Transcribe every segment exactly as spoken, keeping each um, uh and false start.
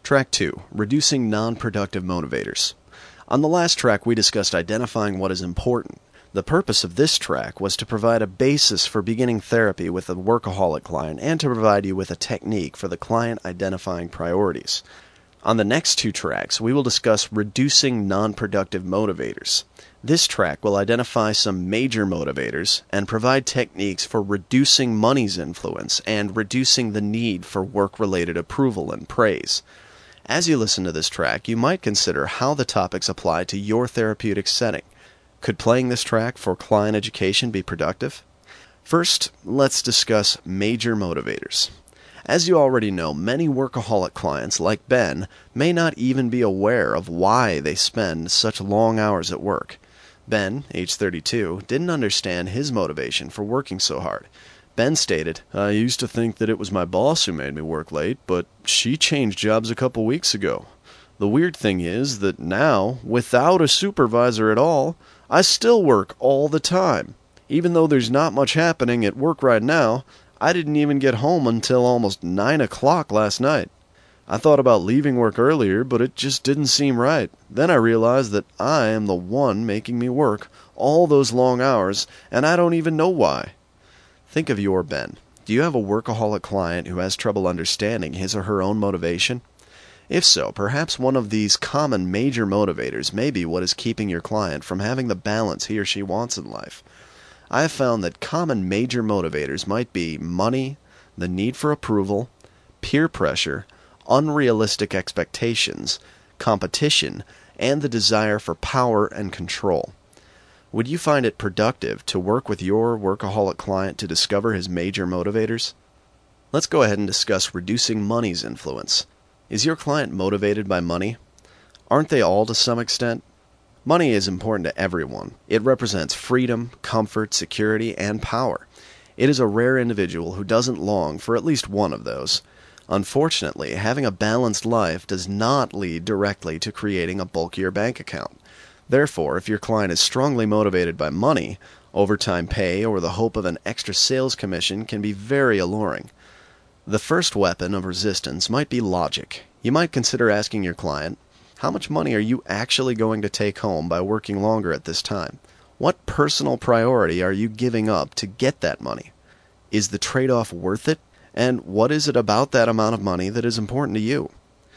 Track two, Reducing Non-Productive Motivators. On the last track, we discussed identifying what is important. The purpose of this track was to provide a basis for beginning therapy with a workaholic client and to provide you with a technique for the client identifying priorities. On the next two tracks, we will discuss reducing non-productive motivators. This track will identify some major motivators and provide techniques for reducing money's influence and reducing the need for work-related approval and praise. As you listen to this track, you might consider how the topics apply to your therapeutic setting. Could playing this track for client education be productive? First, let's discuss major motivators. As you already know, many workaholic clients, like Ben, may not even be aware of why they spend such long hours at work. Ben, age thirty-two, didn't understand his motivation for working so hard. Ben stated, "I used to think that it was my boss who made me work late, but she changed jobs a couple weeks ago. The weird thing is that now, without a supervisor at all, I still work all the time. Even though there's not much happening at work right now, I didn't even get home until almost nine o'clock last night. I thought about leaving work earlier, but it just didn't seem right. Then I realized that I am the one making me work all those long hours, and I don't even know why." Think of your Ben. Do you have a workaholic client who has trouble understanding his or her own motivation? If so, perhaps one of these common major motivators may be what is keeping your client from having the balance he or she wants in life. I have found that common major motivators might be money, the need for approval, peer pressure, unrealistic expectations, competition, and the desire for power and control. Would you find it productive to work with your workaholic client to discover his major motivators? Let's go ahead and discuss reducing money's influence. Is your client motivated by money? Aren't they all to some extent? Money is important to everyone. It represents freedom, comfort, security, and power. It is a rare individual who doesn't long for at least one of those. Unfortunately, having a balanced life does not lead directly to creating a bulkier bank account. Therefore, if your client is strongly motivated by money, overtime pay or the hope of an extra sales commission can be very alluring. The first weapon of resistance might be logic. You might consider asking your client, how much money are you actually going to take home by working longer at this time? What personal priority are you giving up to get that money? Is the trade-off worth it? And what is it about that amount of money that is important to you?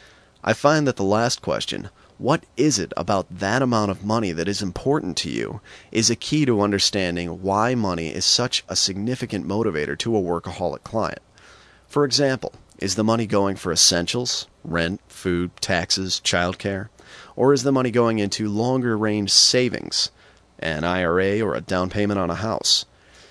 I find that the last question, what is it about that amount of money that is important to you, is a key to understanding why money is such a significant motivator to a workaholic client. For example, is the money going for essentials, rent, food, taxes, childcare? Or is the money going into longer-range savings, an I R A or a down payment on a house?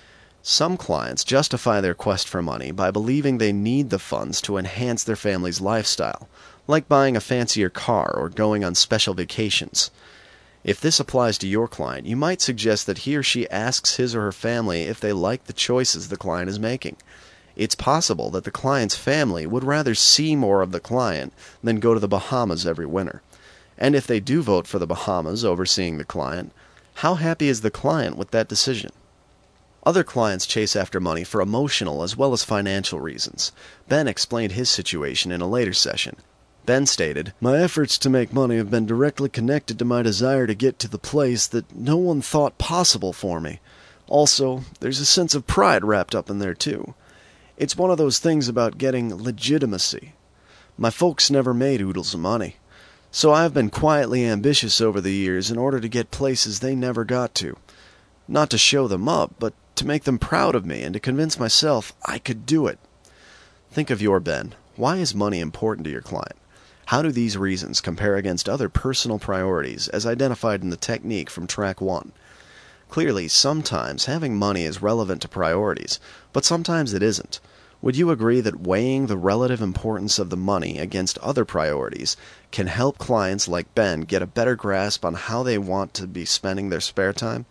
Some clients justify their quest for money by believing they need the funds to enhance their family's lifestyle, like buying a fancier car or going on special vacations. If this applies to your client, you might suggest that he or she asks his or her family if they like the choices the client is making. It's possible that the client's family would rather see more of the client than go to the Bahamas every winter. And if they do vote for the Bahamas over seeing the client, how happy is the client with that decision? Other clients chase after money for emotional as well as financial reasons. Ben explained his situation in a later session. Ben stated, "My efforts to make money have been directly connected to my desire to get to the place that no one thought possible for me. Also, there's a sense of pride wrapped up in there too. It's one of those things about getting legitimacy. My folks never made oodles of money, so I've been quietly ambitious over the years in order to get places they never got to. Not to show them up, but to make them proud of me and to convince myself I could do it." Think of your Ben. Why is money important to your client? How do these reasons compare against other personal priorities as identified in the technique from track one? Clearly, sometimes having money is relevant to priorities, but sometimes it isn't. Would you agree that weighing the relative importance of the money against other priorities can help clients like Ben get a better grasp on how they want to be spending their spare time?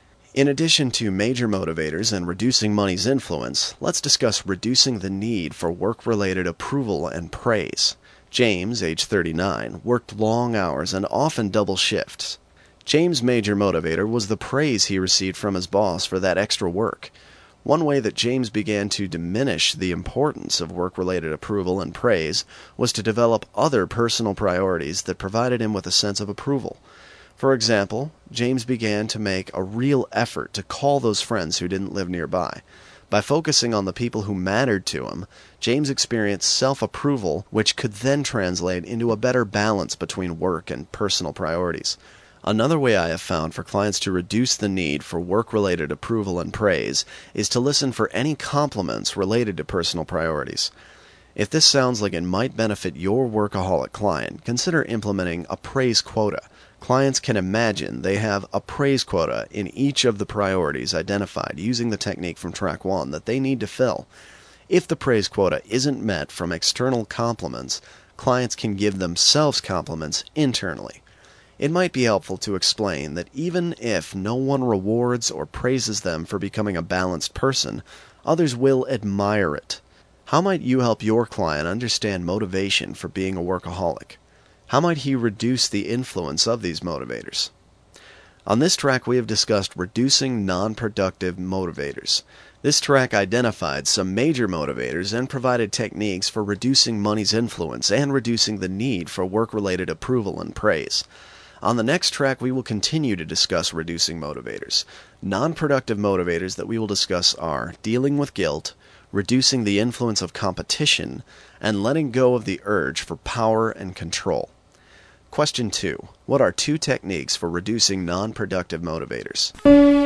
In addition to major motivators and reducing money's influence, let's discuss reducing the need for work-related approval and praise. James, age thirty-nine, worked long hours and often double shifts. James' major motivator was the praise he received from his boss for that extra work. One way that James began to diminish the importance of work-related approval and praise was to develop other personal priorities that provided him with a sense of approval. For example, James began to make a real effort to call those friends who didn't live nearby. By focusing on the people who mattered to him, James experienced self-approval, which could then translate into a better balance between work and personal priorities. Another way I have found for clients to reduce the need for work-related approval and praise is to listen for any compliments related to personal priorities. If this sounds like it might benefit your workaholic client, consider implementing a praise quota. Clients can imagine they have a praise quota in each of the priorities identified using the technique from track one that they need to fill. If the praise quota isn't met from external compliments, clients can give themselves compliments internally. It might be helpful to explain that even if no one rewards or praises them for becoming a balanced person, others will admire it. How might you help your client understand motivation for being a workaholic? How might he reduce the influence of these motivators? On this track, we have discussed reducing non-productive motivators. This track identified some major motivators and provided techniques for reducing money's influence and reducing the need for work-related approval and praise. On the next track, we will continue to discuss reducing motivators. Non-productive motivators that we will discuss are dealing with guilt, reducing the influence of competition, and letting go of the urge for power and control. Question two. What are two techniques for reducing non-productive motivators?